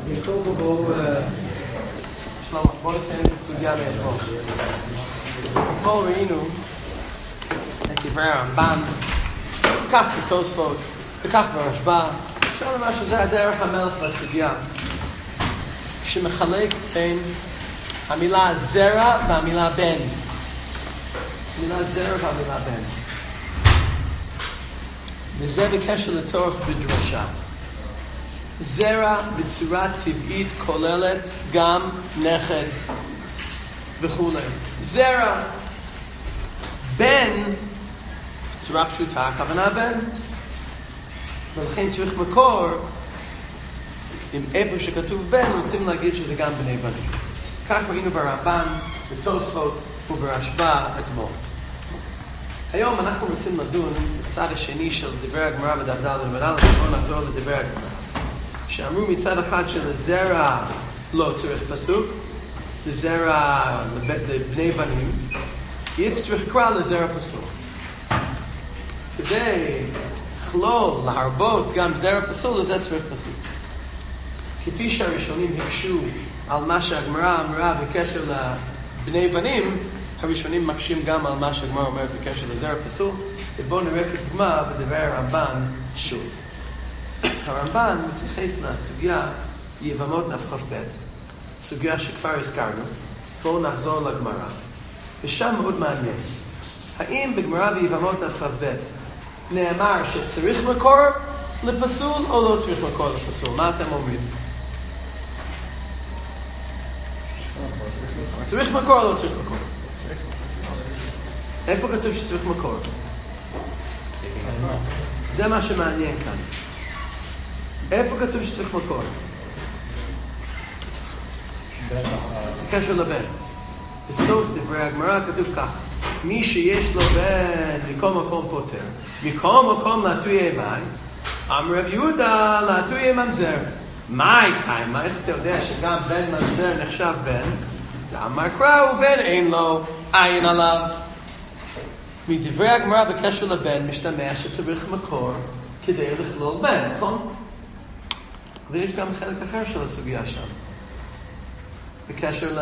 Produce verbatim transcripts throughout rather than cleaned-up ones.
בואו בואו שלמה, בואו נסיים את הסוגיה לאתמול. אתמול ראינו את דברי הרמב"ן, כך בתוספות וכך ברשב"א. אפשר לומר שזה הדרך המלך בסוגיה, שמחלק בין המילה זרע והמילה בן. המילה זרע והמילה בן. וזה בקשר לצורך בדרשה. זרע בצורה טבעית כוללת גם נכד וכו'. זרע. בן, בצורה פשוטה, הכוונה בן. ולכן צריך מקור, אם איפה שכתוב בן, רוצים להגיד שזה גם בני בנים. כך ראינו ברמב"ן, בתוספות וברשב"א אתמול. היום אנחנו רוצים לדון בצד השני של דברי הגמרא בדף ד' ומד', בואו נחזור לדברי הגמרא. שאמרו מצד אחד שלזרע לא צריך פסוק, לזרע לבני בנים, יצ צריך קרא לזרע פסוק. כדי לכלול, להרבות גם זרע פסול, לזה צריך פסוק. כפי שהראשונים הקשו על מה שהגמרא אמרה בקשר לבני בנים, הראשונים מקשים גם על מה שהגמרא אומרת בקשר לזרע פסול, ובואו נראה כדוגמה בדברי הרמב"ן שוב. הרמב"ן מתייחס לסוגיה יבמות דף כ"ב, סוגיה שכבר הזכרנו. בואו נחזור לגמרא, ושם מאוד מעניין. האם בגמרא ביבמות דף כ"ב נאמר שצריך מקור לפסול או לא צריך מקור לפסול? מה אתם אומרים? צריך מקור או לא צריך מקור? איפה כתוב שצריך מקור? זה מה שמעניין כאן. איפה כתוב שצריך מקור? בקשר לבן. בסוף דברי הגמרא כתוב ככה: מי שיש לו בן מכל מקום פוטר, מכל מקום להטויי מים, אמר רב יהודה להטויי ממזר. מה הייתה? מה איך אתה יודע שגם בן ממזר נחשב בן? אמר קרא ובן אין לו עין עליו. מדברי הגמרא בקשר לבן משתמע שצריך מקור כדי לכלול בן, נכון? ויש גם חלק אחר של הסוגיה שם. בקשר ל...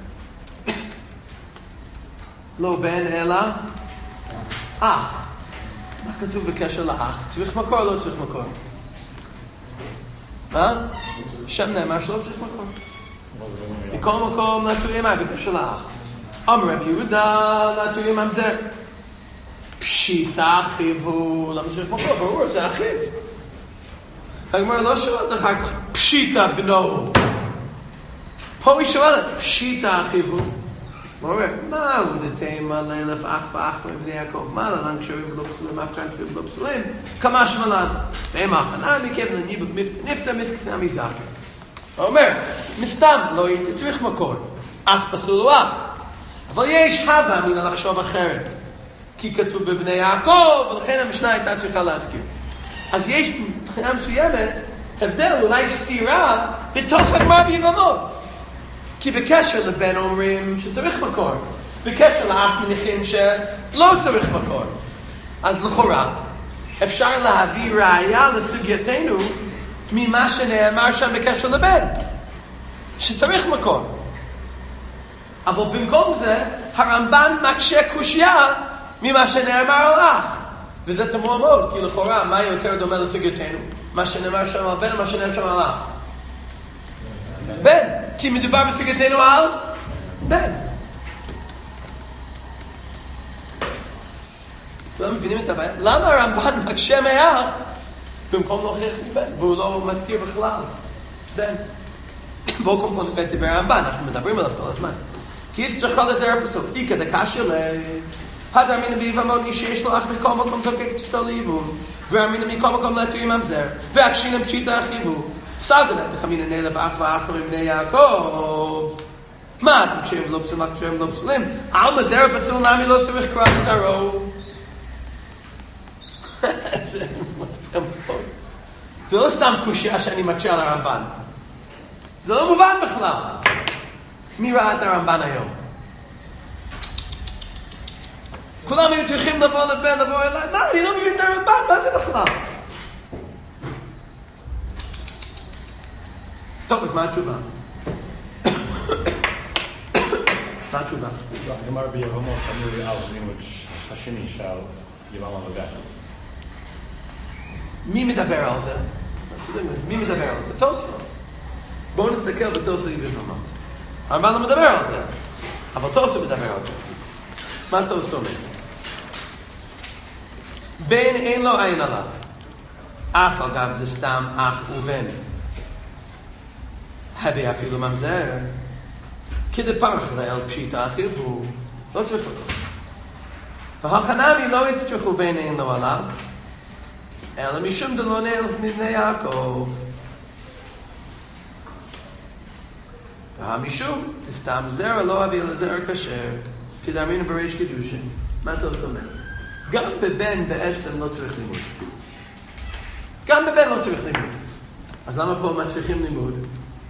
לא בן אלא אח. מה כתוב בקשר לאח? צריך מקור או לא צריך מקור? מה? שם נאמר שלא צריך מקור. מכל מקום להטויי מים בקשר לאח. אמר רב יהודה להטויי ממזר. פשיטה אחיו הוא... למה צריך מקור? ברור, זה אחיו. הגמרא לא שואלת אחר כך פשיטה בנו. פה היא שואלת פשיטה אחיו הוא. הוא אומר, מה הוא דתימה לאלף אח ואח מבני יעקב? מה ללן קשרים ולא פסולים, אף כאן קשרים ולא פסולים? כמה שמלן. והם האחנה מכיוון הניבוק נפטר מסכנה מזקק. הוא אומר, מסתם לא היית צריך מקור. אח פסול הוא אח. אבל יש הווה מן לחשוב אחרת. כי כתוב בבני יעקב, ולכן המשנה הייתה צריכה להזכיר. אז יש מבחינה מסוימת הבדל, אולי סתירה, בתוך הגמרא ביבמות. כי בקשר לבן אומרים שצריך מקור. בקשר לאח מניחים שלא צריך מקור. אז לכאורה, אפשר להביא ראיה לסוגייתנו ממה שנאמר שם בקשר לבן. שצריך מקור. אבל במקום זה, הרמב"ן מקשה קושיה ממה שנאמר על אח. וזה תמוה מאוד, כי לכאורה, מה יותר דומה לסוגייתנו? מה שנאמר שם על בן ומה שנאמר שם על אח. בן. כי מדובר בסוגייתנו על בן. לא מבינים את הבעיה? למה הרמב"ן מקשה מאח במקום להוכיח מבן? והוא לא מזכיר בכלל בן. בואו קודם כל נקרא את דברי הרמב"ן, אנחנו מדברים עליו כל הזמן. כי יצטרך כל לזרע פסול. איקא דקשיא הדר אמינא ביבמות מי שיש לו אח מכל מקום זוקק את אשתו לאיבום, ואמינא מכל מקום להטויי ממזר, והקשינא פשיטא אחיו הוא. סגל את אמינא נלך אח ואח מבני יעקב. מה אתם קשרים ולא פסולים, קשרים ולא פסולים? על מזרע פסול נמי לא צריך קרא לזרעו. זה לא סתם קושיה שאני מקשה על הרמב"ן. זה לא מובן בכלל. מי ראה את הרמב"ן היום? כולם היו צריכים לבוא לבן, לבוא אליי. מה? אני לא מבין את הרמב"ן, מה זה בכלל? טוב, אז מה התשובה? מה התשובה? אני אומר ביבמות, אמרו לי על לימוד השני של יבמה לבן. מי מדבר על זה? מי מדבר על זה? תוספות. בואו נסתכל בתוספות ביבמות. הרמב"ן לא מדבר על זה, אבל תוספות מדבר על זה. מה תוספות אומר? בן אין לו עין עליו. אף אגב זה סתם אח ובן. הביא אפילו ממזר. כדפרח לאל פשיט אחיו, הוא לא צריך לקרוא. והחנמי לא יצטרכו בן אין לו עליו, אלא משום דלא נאלף מבני יעקב. והמשום, תסתם זרע לא אביא לזרע כשר, כדאמינו בריש קידושין. מה אתה אומר? גם בבן בעצם לא צריך לימוד. גם בבן לא צריך לימוד. אז למה פה מצריכים לימוד?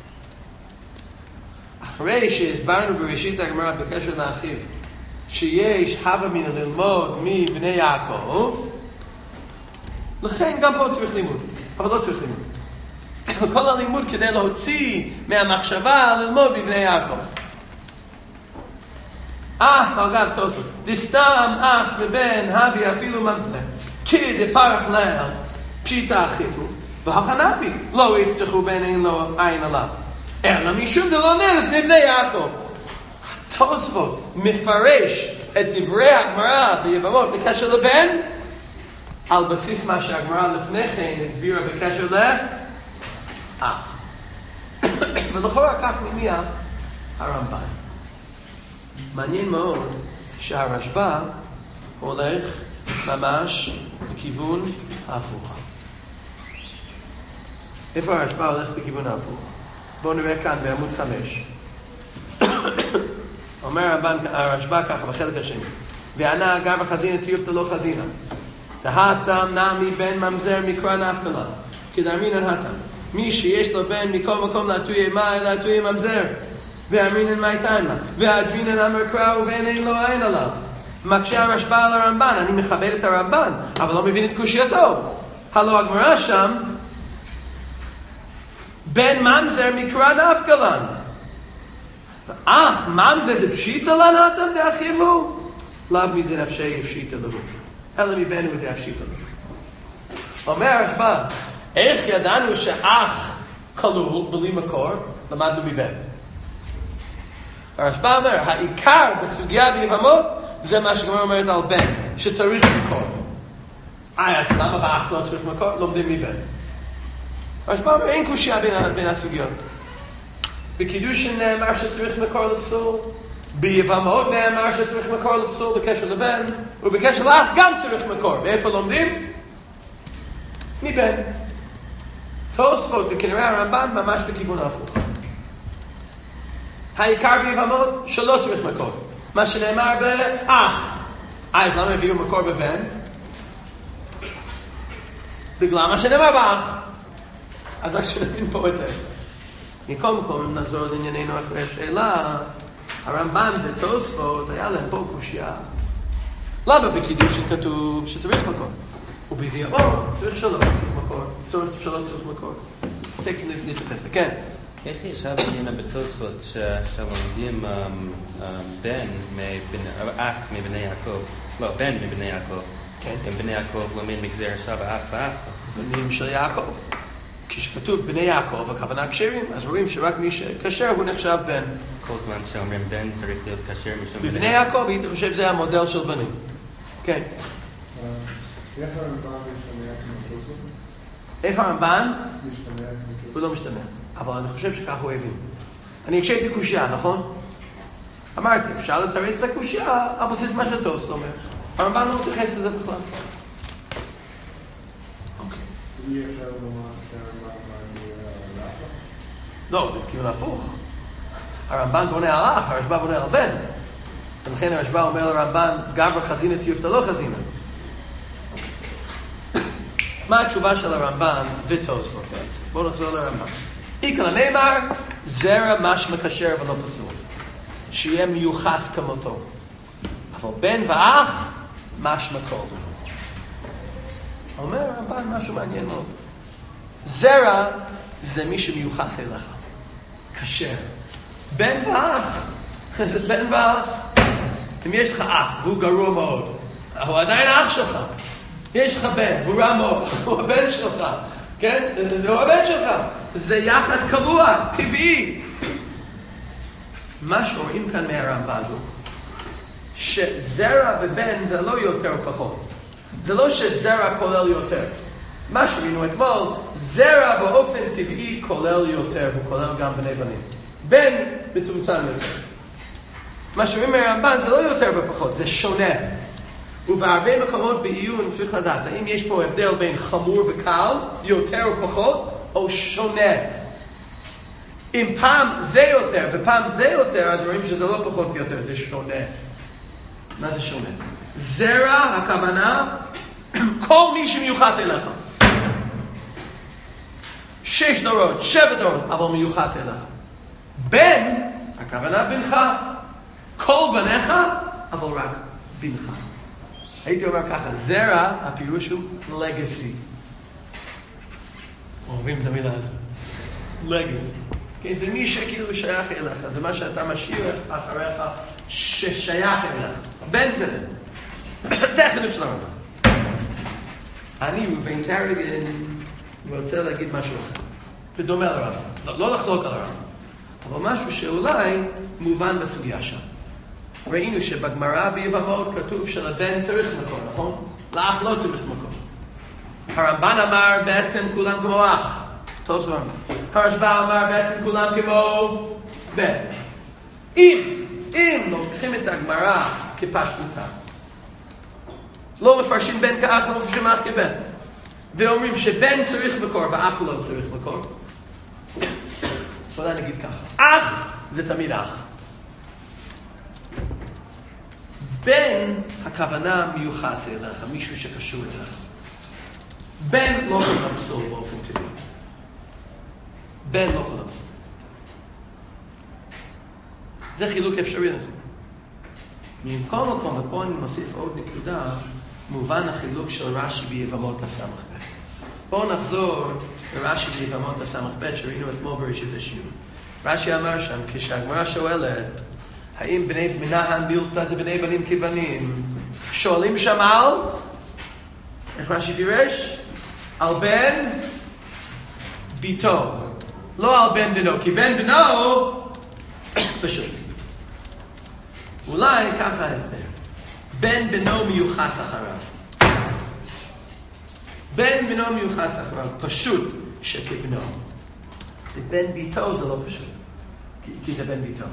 אחרי שהסברנו בראשית הגמרא בקשר לאחיו, שיש הווה מן ללמוד מבני יעקב, לכן גם פה צריך לימוד, אבל לא צריך לימוד. כל הלימוד כדי להוציא מהמחשבה ללמוד מבני יעקב. אף אגב תוספות, דסתם אח ובן הביא אפילו ממזר, כדפרח לאל פשיטה אחיו, והחנמי לא יצטרכו בן אין לו עין עליו, אלא משום דלא נאלף מבני יעקב. תוספות מפרש את דברי הגמרא ביבמות בקשר לבן, על בסיס מה שהגמרא לפני כן הסבירה בקשר לאח. ולכאורה כך מניח הרמב"ן. מעניין מאוד שהרשב"א הולך ממש בכיוון ההפוך. איפה הרשב"א הולך בכיוון ההפוך? בואו נראה כאן בעמוד חמש. אומר הרמב"ן, הרשב"א ככה בחלק השני. וענה אגב החזינה תיופתא לא חזינה. תהתם נמי בן ממזר מקרא נפקא, כדאמינן התם. מי שיש לו בן מכל מקום להטויה מה אלא להטויה ממזר. ואמינן מי תימה. והדרינן אמר קרא ובן אין לו עין עליו. מקשה הרשב"א על הרמב"ן. אני מכבד את הרמב"ן, אבל לא מבין את קושייתו. הלא הגמרא שם, בן ממזר מקרא נפקא לן. אך ממזר דפשיטא לן התם דאחיו? לאו מדנפשי יפשיטא לו. אלא מבן הוא דאפשיטא לו. אומר הרשב"א, איך ידענו שאח כלול בלי מקור? למדנו מבן. הרשב"א אומר, העיקר בסוגיה ביבמות זה מה שגמרא אומרת על בן, שצריך מקור. אה, אז למה באח לא צריך מקור? לומדים מבן. הרשב"א אומר, אין קושיה בין, בין הסוגיות. בקידושין נאמר שצריך מקור לפסול, ביבמות נאמר שצריך מקור לפסול בקשר לבן, ובקשר לאח גם צריך מקור. ואיפה לומדים? מבן. תוספות וכנראה הרמב"ן ממש בכיוון ההפוך. העיקר ביבמות שלא צריך מקור. מה שנאמר באח. אז למה הביאו מקור בבן? בגלל מה שנאמר באח. אז רק שנבין פה את זה. מכל מקום, אם נחזור לענייננו אחרי השאלה, הרמב"ן ותוספות היה להם פה קושיה. למה בקידושין כתוב שצריך מקור? ובביאור צריך שלא צריך מקור. צריך שלא צריך מקור. תכף נתייחס. כן. איך ישב עניינה בתוספות שעכשיו עומדים בן, אח מבני יעקב, לא, בן מבני יעקב. כן. הם בני יעקב לומדים מגזר עכשיו אח ואח. בנים של יעקב. כשכתוב בני יעקב, הכוונה כשרים, אז רואים שרק מי שכשר הוא נחשב בן. כל זמן שאומרים בן צריך להיות כשר משום בני. בבני יעקב, הייתי חושב שזה המודל של בנים. כן. איך הרמב"ן משתמע כמתוספות? איך הרמב"ן? משתמע כמתוספות. הוא לא משתמע, אבל אני חושב שכך הוא הבין. אני הקשיתי קושיה, נכון? אמרתי, אפשר לתרץ את הקושיה על בסיס מה שתוספות אומר. הרמב"ן לא מתייחס לזה בכלל. אוקיי. אי אפשר לומר שהרמב"ן בא לאח? לא, זה כיוון הפוך. הרמב"ן בונה על אח, הרשב"א בונה על בן. ולכן הרשב"א אומר לרמב"ן, גבר חזינה תיופתא לא חזינה. מה התשובה של הרמב"ן ותוספות? בואו נחזור לרמב"ן. איקרא נאמר, זרע משמע כשר ולא פסול. שיהיה מיוחס כמותו. אבל בן ואח, משמע כל. אומר הרמב"ן משהו מעניין מאוד. זרע זה מי שמיוחס אליך. כשר. בן ואח. זה בן ואח. אם יש לך אח והוא גרוע מאוד, הוא עדיין אח שלך. יש לך בן, הוא רע מאוד, הוא הבן שלך. כן? הוא הבן שלך. זה יחס קבוע, טבעי. מה שרואים כאן מהרמב"ן הוא שזרע ובן זה לא יותר או פחות. זה לא שזרע כולל יותר. מה שראינו אתמול, זרע באופן טבעי כולל יותר, הוא כולל גם בני בנים. בן מצומצם יותר. מה שרואים מהרמב"ן זה לא יותר ופחות, זה שונה. ובהרבה מקומות בעיון צריך לדעת, האם יש פה הבדל בין חמור וקל, יותר או פחות, או שונה. אם פעם זה יותר ופעם זה יותר, אז רואים שזה לא פחות ויותר, זה שונה. מה זה שונה? זרע, הכוונה, כל מי שמיוחס אליך. שש דורות, שבע דורות, אבל מיוחס אליך. בן, הכוונה בנך. כל בניך, אבל רק בנך. הייתי אומר ככה, זרע, הפירוש הוא legacy. אוהבים את המילה הזאת. legacy. כן, זה מי שכאילו שייך אליך, זה מה שאתה משאיר אחריך ששייך אליך. בן זה בן. זה החידוש של הרמב"ם. אני ראובן טרגין רוצה להגיד משהו אחר. בדומה לרמב"ם. לא, לא לחלוק על הרמב"ם. אבל משהו שאולי מובן בסוגיה שם. ראינו שבגמרא ביבמות כתוב שלבן צריך מקום, נכון? לאח לא צריך מקום. הרמב"ן אמר בעצם כולם כמו אח. טוב סבבה. הרשב"א אמר בעצם כולם כמו בן. אם, אם לוקחים את הגמרא כפשטותה, לא מפרשים בן כאח, לא מפרשים אח כבן. ואומרים שבן צריך מקור ואח לא צריך מקור. אולי נגיד ככה. אח זה תמיד אח. בן, הכוונה מיוחס אליך, מישהו שקשור אליך. בן לא כל פסול באופן טבעי. בן לא כל פסול. זה חילוק אפשרי לזה. מכל מקום, ופה אני מוסיף עוד נקודה, מובן החילוק של רש"י ביבמות הסמ"ך ב'. בואו נחזור לרש"י ביבמות הסמ"ך ב' שראינו אתמול בראשית השיעור. רש"י אמר שם, כשהגמרא שואלת, האם בני בנהן דילתא דבני בנים כבנים, שואלים שם על, איך רש"י פירש? על בן ביתו. לא על בן בנו, כי בן בנו פשוט. אולי ככה הסבר. בן בנו מיוחס אחריו. בן בנו מיוחס אחריו, פשוט שכבנו. בן ביתו זה לא פשוט, כי, כי זה בן ביתו.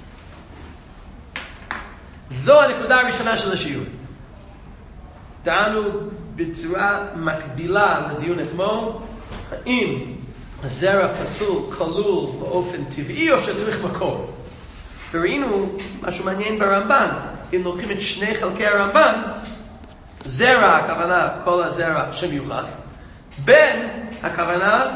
זו הנקודה הראשונה של השיעור. טענו בצורה מקבילה לדיון אתמול, האם הזרע פסול כלול באופן טבעי או שצריך מקור. וראינו משהו מעניין ברמב"ן, אם לוקחים את שני חלקי הרמב"ן, זרע הכוונה כל הזרע שמיוחס, בן הכוונה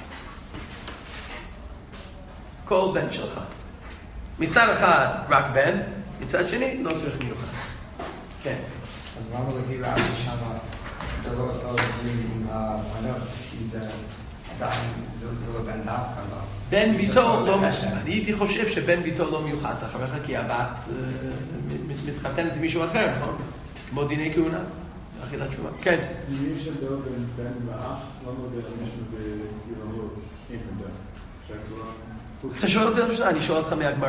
כל בן שלך. מצד אחד רק בן, מצד שני לא צריך מיוחס. כן. אז למה להביא לאבא שמה, זה לא אותו דין עם הבנות, כי זה עדיין, זה לא בן דווקא, אבל... בן ביתו לא... אני הייתי חושב שבן ביתו לא מיוחס אחריך, כי הבת מתחתנת עם מישהו אחר, נכון? כמו דיני כהונה. אכילת תשובה. כן. אם יש הבדל בין בן ואח, לא מודל מישהו ביבמות, אין הבדל. אתה שואל אותי, אני שואל אותך מהגמרא.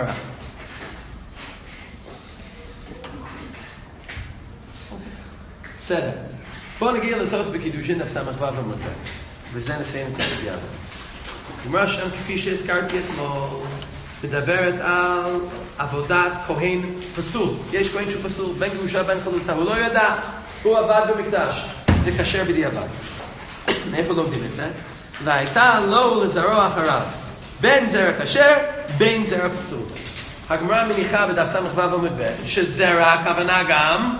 בסדר. בואו נגיע לתוס בקידושין דף סמ"ך ו' עמוד ב', וזה נסיים את הסוגיה הזאת. הגמרא שם, כפי שהזכרתי אתמול, מדברת על עבודת כהן פסול. יש כהן שהוא פסול, בן גרושה, בן חלוצה, הוא לא ידע, הוא עבד במקדש. זה כשר בדיעבד. מאיפה לומדים את זה? והייתה לו לזרוע אחריו. בין זרע כשר, בין זרע פסול. הגמרא מניחה בדף סמ"ך ו' עמוד ב' שזרע הכוונה גם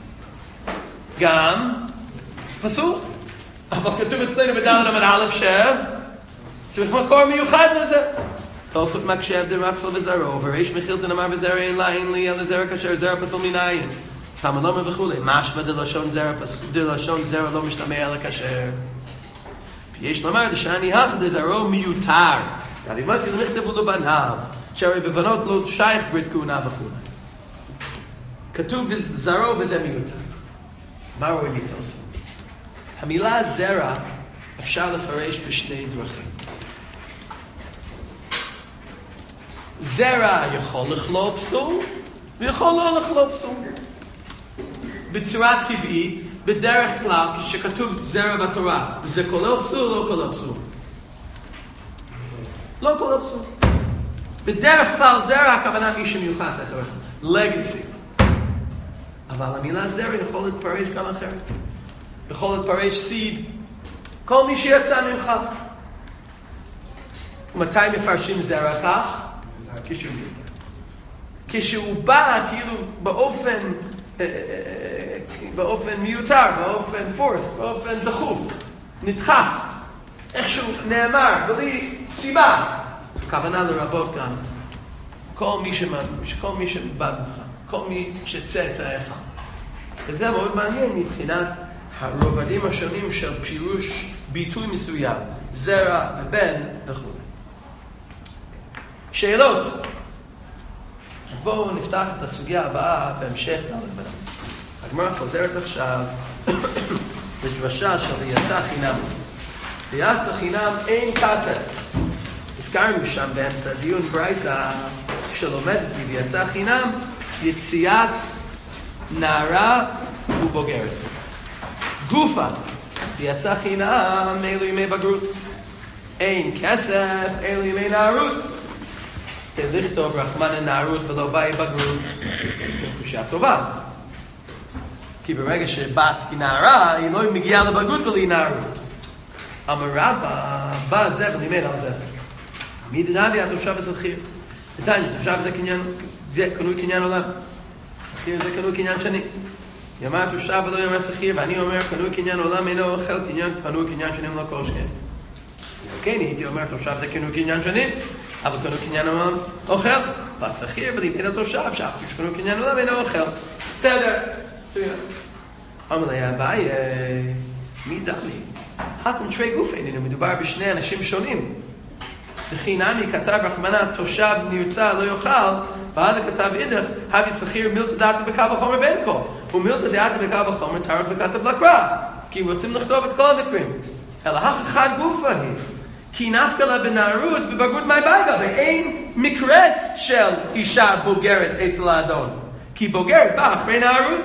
גם פסול. אבל כתוב אצלנו בד' עמוד א' ש צריך מקור מיוחד לזה. תוספות מקשה הבדל מתחיל בזרעו, וריש מחילתן אמר בזרע אין לה, אין לי, אלא זרע כשר, זרע פסול מנין. כמה לא מבחולי, משמע דלשון זרע פסול, דלשון זרע לא משתמע אלא כשר. ויש לומר, דשאני הך דזרעו מיותר. דאבי מצי למכתבו לבניו, שהרי בבנות לא שייך ברית כהונה וכו'. כתוב זרעו וזה מיותר. מה רואים מתוספות? המילה זרע אפשר לפרש בשני דרכים. זרע יכול לכלול פסול, ויכול לא לכלול פסול. בצורה טבעית, בדרך כלל, כשכתוב זרע בתורה, זה כולל פסול או לא כולל פסול? לא כולל פסול. בדרך כלל זרע הכוונה מי שמיוחס אחר, לגאסי. אבל המילה זרע יכול להתפרש גם אחרת. יכול להתפרש סיד. כל מי שיצא ממך. ומתי מפרשים זרע כך? כשהוא מיותר. כשהוא בא כאילו באופן באופן מיותר, באופן פורס, באופן דחוף, נדחף, איכשהו נאמר, בלי סיבה. הכוונה לרבות גם כל מי שבא, כל מי שבא ממך, כל מי שצאצאיך. וזה מאוד מעניין מבחינת הרובדים השונים של פירוש ביטוי מסוים, זרע ובן וכו'. שאלות. בואו נפתח את הסוגיה הבאה בהמשך ד' ב'. הגמרא חוזרת עכשיו לדרשה של ויצא חינם. ויצא חינם אין כסף. הזכרנו שם באמצע דיון ברייתא שלומדת ויצא חינם יציאת נערה ובוגרת. גופה ויצא חינם אלו ימי בגרות. אין כסף אלו ימי נערות. לכתוב רחמן נערות ולא באי בגרות. קושיה טובה. כי ברגע שבת היא נערה, היא לא מגיעה לבגרות בלי נערות. אמר רבא, בא זה ולימד על זה. מי דנבי התושב השכיר? נתניה, תושב זה קניין, זה קנוי קניין עולם. שכיר זה קנוי קניין שני. יאמר התושב ולא יאמר שכיר, ואני אומר קנוי קניין עולם אינו אוכל קניין, קנוי קניין שני לא כל שכן. כן, הייתי אומר תושב זה קנוי קניין שני, אבל קנוי קניין עולם אוכל. בשכיר ולימד התושב, שאף קנוי קניין עולם אינו אוכל. בסדר. אמר לי, אביי, מי דמי? חתם תרי גופי, מדובר בשני אנשים שונים. וכי נמי כתב רחמנה, תושב נרצה לא יאכל, ואז כתב אידך, הביא שכיר מילתא דעתי בקו החומר בין כה. ומילתא דעתי בקו החומר תארך וכתב לקרא. כי רוצים לכתוב את כל המקרים. אלא אך אחד גופה היא. כי נפקא לה בנערות בבגרות מי בייגה, ואין מקרה של אישה בוגרת אצל האדון. כי בוגרת בא אחרי נערות.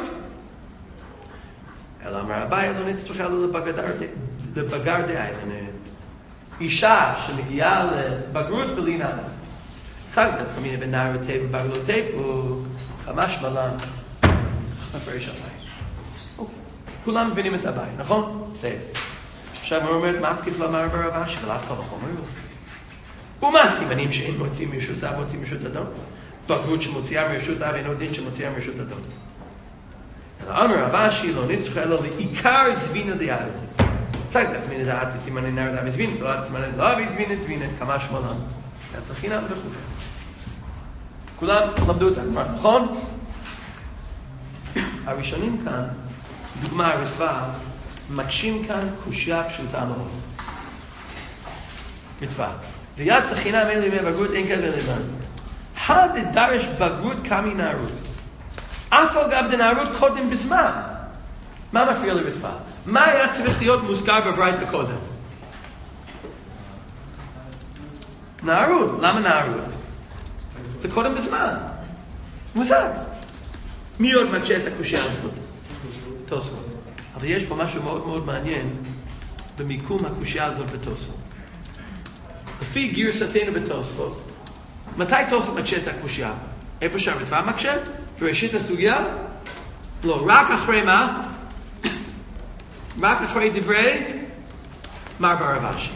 אלא אמר אביי, אז אני צריכה לבגר דאיילנת. אישה שמגיעה לבגרות בלי נערות. סגת לפעמים בנערותי ובגרותי פה, ממש מלן. מפרש אביי. כולם מבינים את אביי, נכון? בסדר. עכשיו הוא אומרת, מה תקיף לאמר ברבה? שגלף כל החומר. ומה סימנים שאין מוצאים מרשות אב, מוצאים מרשות אדון? בגרות שמוציאה מרשות אב, אינו דין שמוציאה מרשות אדון. אלא אמר רבשי לא נצטרך אלא לעיקר זבינה דאיילנת. צג לפעמים לדעתי סימני נערת אבי זבינה, לא סימני לא אבי זבינה, זבינה, כמה שמלן. יצא חינם וכו'. כולם למדו את הגמרא, נכון? הראשונים כאן, דוגמה רטבה, מקשים כאן קושיה פשוטה מאוד. רטבה. ויצא חינם אלו ימי בגרות אין כאלה לבן. הדדרש בגרות כמי נערות. אף אגב דנערות קודם בזמן. מה מפריע לרטבה? מה היה צריך להיות מוזכר בברייתא קודם? נערות. למה נערות? זה קודם בזמן. מוזר. מי עוד מקשה את הקושיה הזאת? תוספות. אבל יש פה משהו מאוד מאוד מעניין במיקום הקושיה הזאת בתוספות. לפי גרסתנו בתוספות, מתי תוספות מקשה את הקושיה? איפה שהרטבה מקשה? בראשית הסוגיה? לא, רק אחרי מה? רק אחרי דברי מר ברבשי.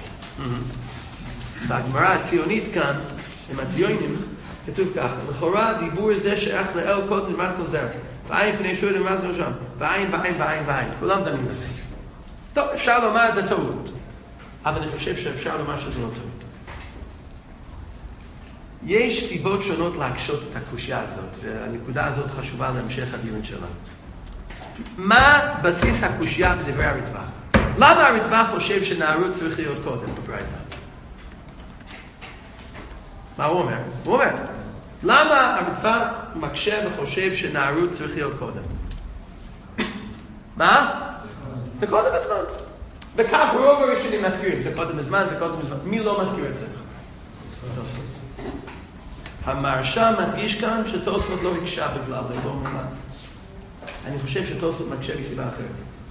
בגמרא הציונית כאן, עם הציונים, כתוב ככה, לכאורה דיבור זה שייך לאל קודם למד חוזר. ועין פני שוי למד חוזר. ועין ועין ועין ועין. כולם דנים בזה. טוב, אפשר לומר זה טעות. אבל אני חושב שאפשר לומר שזה לא טעות. יש סיבות שונות להקשות את הקושיה הזאת, והנקודה הזאת חשובה להמשך הדיון שלה. מה בסיס הקושיה בדברי הרטבה? למה הרטבה חושב שנערות צריך להיות קודם בברייתא? מה הוא אומר? הוא אומר, למה הרדפה מקשה וחושב שנערות צריך להיות קודם? מה? זה קודם בזמן. וכך רוב הראשונים מזכירים, זה קודם בזמן, זה קודם בזמן. מי לא מזכיר את זה? המרשם מדגיש כאן שתוספות לא הקשה בגלל זה, לא אומר מה. אני חושב שתוספות מקשה בסיבה אחרת.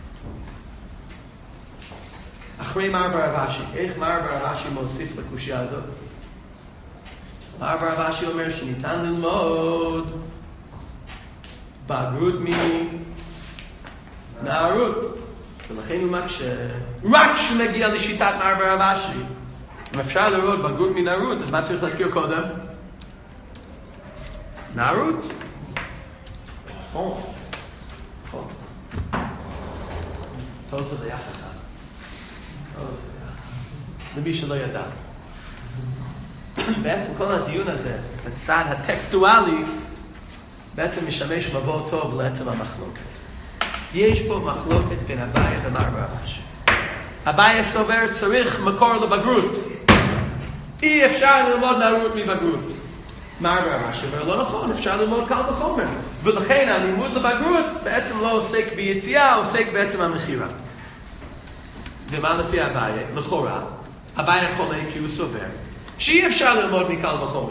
אחרי מר ברבשי, איך מר ברבשי מוסיף לקושיה הזאת? מר ברבשי אומר שניתן ללמוד בגרות מנערות, ולכן הוא מקשה רק כשמגיע לשיטת מר ברבשי. אם אפשר לראות בגרות מנערות, אז מה צריך להזכיר קודם? נערות? נכון. נכון. טוב זה ביחד אחד. למי שלא ידע. בעצם כל הדיון הזה, בצד הטקסטואלי, בעצם משמש מבוא טוב לעצם המחלוקת. יש פה מחלוקת בין אביי ומר ברבשי. אביי סובר צריך מקור לבגרות. אי אפשר ללמוד נערות מבגרות. מר ברבשי אומר לא נכון, אפשר ללמוד קל וחומר. ולכן הלימוד לבגרות בעצם לא עוסק ביציאה, עוסק בעצם המחירה. ומה לפי אביי? לכאורה, אביי חולה כי הוא סובר שאי אפשר ללמוד מקל וחומר.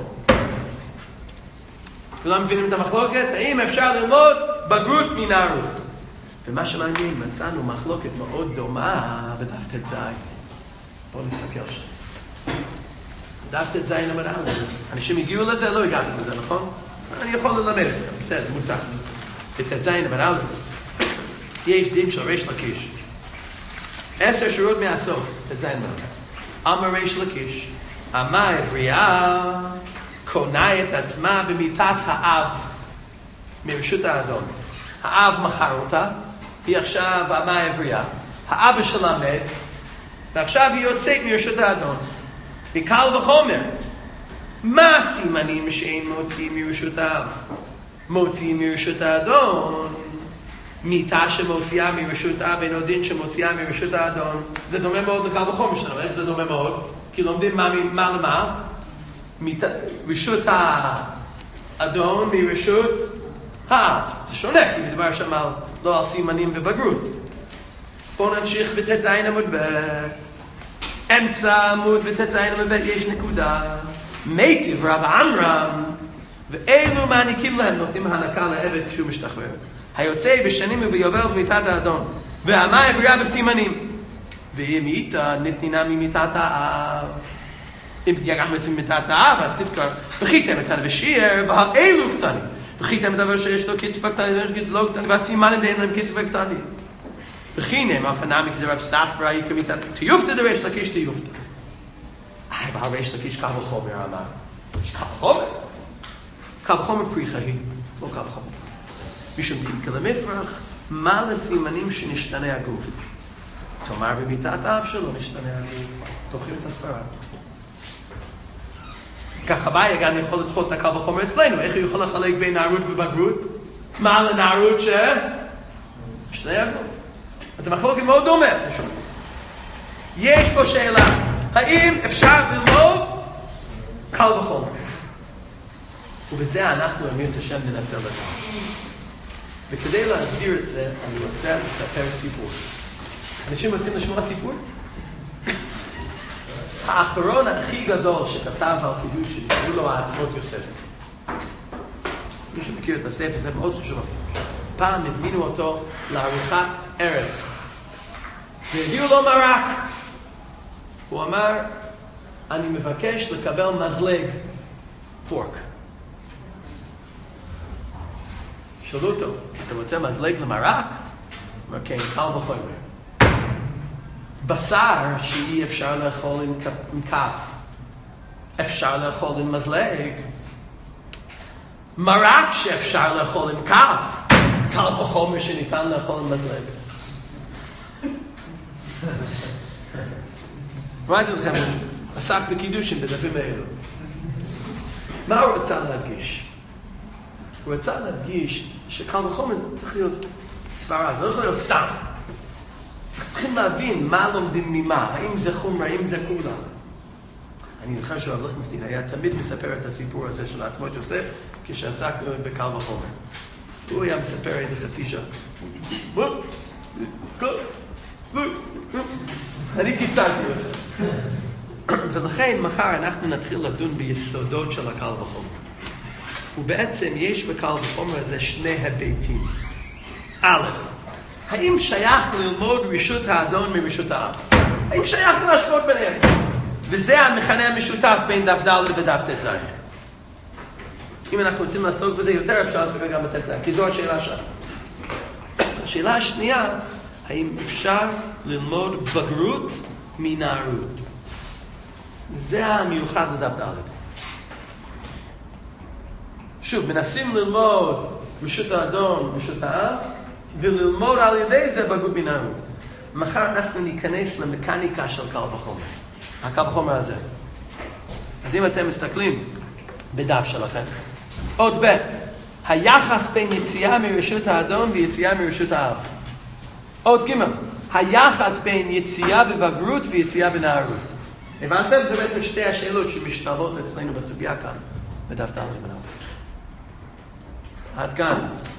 כולם מבינים את המחלוקת? האם אפשר ללמוד בגרות מנערות? ומה שמעניין, מצאנו מחלוקת מאוד דומה בדף ט"ז. בואו נסתכל שם. דף ט"ז עמוד א'. אנשים הגיעו לזה, לא הגעתם לזה, נכון? אני יכול ללמד אתכם, בסדר, מותר. בט"ז עמוד א' יש דין של ריש לקיש. עשר שורות מהסוף, ט"ז עמוד א'. אמר ריש לקיש, אמה עברייה קונה את עצמה במיטת האב מרשות האדון. האב מכר אותה, היא עכשיו אמה עברייה. האבא שלה מת, ועכשיו היא יוצאת מרשות האדון. בקל וחומר, מה הסימנים שאין מוציאים מרשות האב? מוציאים מרשות האדון. מיטה שמוציאה מרשות האב ואין עוד דין שמוציאה מרשות האדון. זה דומה מאוד לקל וחומר שלנו. איך זה דומה מאוד? כי לומדים מה, מה למה? מיטה, רשות האדון מרשות האב. זה שונה, כי מדבר שם על, לא על סימנים ובגרות. בואו נמשיך בט"ז עמוד ב'. אמצע עמוד בט"ז עמוד ב' יש נקודה. מיטיב רב עמרם, ואלו מעניקים להם, נותנים הנקה לעבד כשהוא משתחרר. היוצא בשנים וביובל במיטת האדון, והאמה עברייה בסימנים. והיא מיטה נתנינה ממיטת האב. אם גם יוצאים ממיטת האב, אז תזכר, וחיתם את הנבשיר, והאלו קטנים. וחיתם את הדבר שיש לו קצפה קטנית, ויש קצפה לא קטנית, והסימנים דין להם קצפה קטנית. וכינם, אף הנמי כדרב ספרה, היא כמיטת תיופתא דרש לקיש תיופתא. אה, והרש לקיש קל וחומר, אמר. יש קל וחומר? קל וחומר פריחה היא, לא קל וחומר. משום דאיקה למפרח, מה לסימנים שנשתנה הגוף? תאמר במיטת האב שלו נשתנה הגוף. תוכלים את הספרה. ככה אביי גם יכול לדחות את הקל וחומר אצלנו. איך הוא יכול לחלק בין נערות ובגרות? מה לנערות ש... שני הגוף. אז המחלוקת מאוד דומה, זה שונה. יש פה שאלה, האם אפשר ללמוד קל וחומר? ובזה אנחנו אמיר את השם ננסה לדעת. וכדי להסביר את זה, אני רוצה לספר סיפור. אנשים רוצים לשמוע סיפור? האחרון הכי גדול שכתב על קידושין, קראו לו העצמות יוסף. מי שמכיר את הספר, זה מאוד חשוב. פעם הזמינו אותו לארוחת ערב. והביאו לו מרק. הוא אמר, אני מבקש לקבל מזלג, פורק. שאלו אותו, אתה רוצה מזלג למרק? הוא אומר, כן, קל וחומר. בשר שאי אפשר לאכול עם, עם כף, אפשר לאכול עם מזלג. מרק שאפשר לאכול עם כף, קל וחומר שניתן לאכול עם מזלג. ראיתי לכם, עסק בקידושים בדפים האלו. מה הוא רצה להדגיש? הוא רצה להדגיש שקל וחומר צריך להיות סברה, זה לא יכול להיות סתם. צריכים להבין מה לומדים ממה, האם זה חומר, האם זה כולה. אני זוכר שהרב ליכטנשטיין היה תמיד מספר את הסיפור הזה של עצמות יוסף, כשעסק בקל וחומר. הוא היה מספר איזה חצי שעה. אני קיצרתי לך. ולכן מחר אנחנו נתחיל לדון ביסודות של הקל וחומר. ובעצם יש בקל וחומר הזה שני היבטים. א', האם שייך ללמוד רשות האדון מרשות האב? האם שייך להשוות ביניהם? וזה המכנה המשותף בין דף ד' ודף ט"ז. אם אנחנו רוצים לעסוק בזה יותר, אפשר לעסוק גם בט"ז, כי זו השאלה שם. השאלה השנייה, האם אפשר ללמוד בגרות מנערות? זה המיוחד לדף ד'. שוב, מנסים ללמוד רשות האדון, רשות האב, וללמוד על ידי זה בגרות מנערות. מחר אנחנו ניכנס למקניקה של קל וחומר. הקל וחומר הזה. אז אם אתם מסתכלים בדף שלכם, עוד ב' היחס בין יציאה מרשות האדון ויציאה מרשות האב. עוד ג' היחס בין יציאה בבגרות ויציאה בנערות. הבנתם? זה בעצם שתי השאלות שמשתלבות אצלנו בסוגיה כאן, בדף ד' ונערות. עד כאן.